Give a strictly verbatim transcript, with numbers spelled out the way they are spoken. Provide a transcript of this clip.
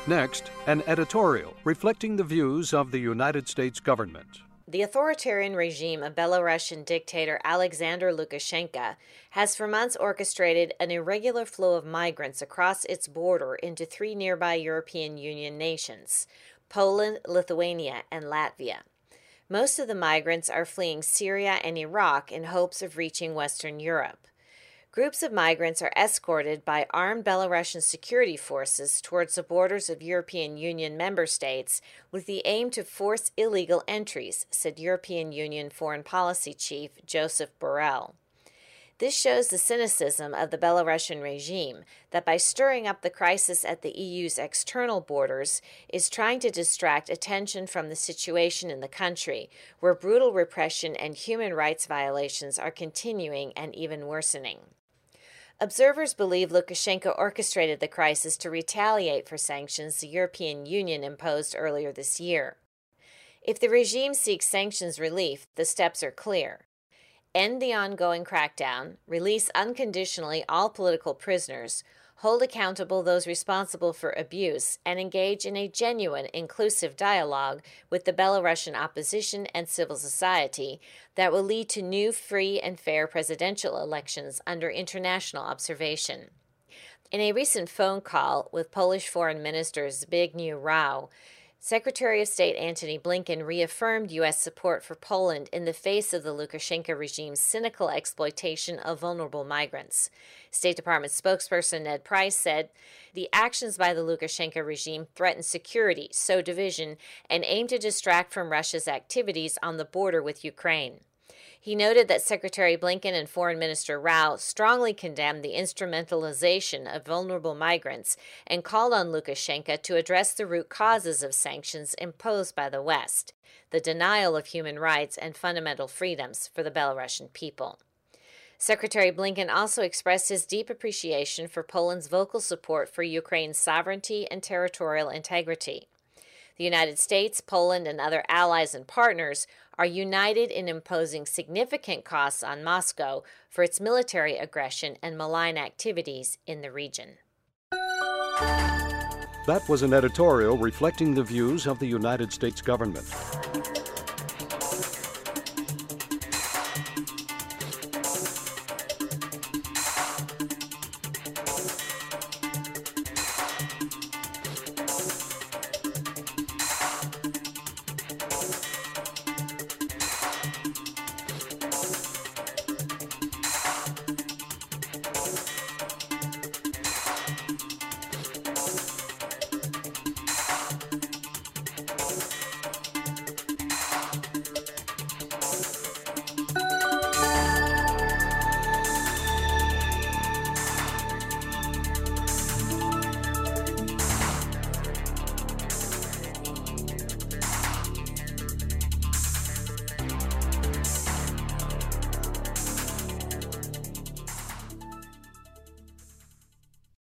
Next, an editorial reflecting the views of the United States government. The authoritarian regime of Belarusian dictator Alexander Lukashenko has for months orchestrated an irregular flow of migrants across its border into three nearby European Union nations, Poland, Lithuania, and Latvia. Most of the migrants are fleeing Syria and Iraq in hopes of reaching Western Europe. Groups of migrants are escorted by armed Belarusian security forces towards the borders of European Union member states with the aim to force illegal entries, said European Union Foreign Policy Chief Joseph Borrell. This shows the cynicism of the Belarusian regime that by stirring up the crisis at the E U's external borders is trying to distract attention from the situation in the country, where brutal repression and human rights violations are continuing and even worsening. Observers believe Lukashenko orchestrated the crisis to retaliate for sanctions the European Union imposed earlier this year. If the regime seeks sanctions relief, the steps are clear. End the ongoing crackdown, release unconditionally all political prisoners, hold accountable those responsible for abuse, and engage in a genuine, inclusive dialogue with the Belarusian opposition and civil society that will lead to new, free, and fair presidential elections under international observation. In a recent phone call with Polish Foreign Minister Zbigniew Rau, Secretary of State Antony Blinken reaffirmed U S support for Poland in the face of the Lukashenko regime's cynical exploitation of vulnerable migrants. State Department spokesperson Ned Price said, "The actions by the Lukashenko regime threaten security, sow division, and aim to distract from Russia's activities on the border with Ukraine." He noted that Secretary Blinken and Foreign Minister Rau strongly condemned the instrumentalization of vulnerable migrants and called on Lukashenko to address the root causes of sanctions imposed by the West, the denial of human rights and fundamental freedoms for the Belarusian people. Secretary Blinken also expressed his deep appreciation for Poland's vocal support for Ukraine's sovereignty and territorial integrity. The United States, Poland, and other allies and partners are united in imposing significant costs on Moscow for its military aggression and malign activities in the region. That was an editorial reflecting the views of the United States government.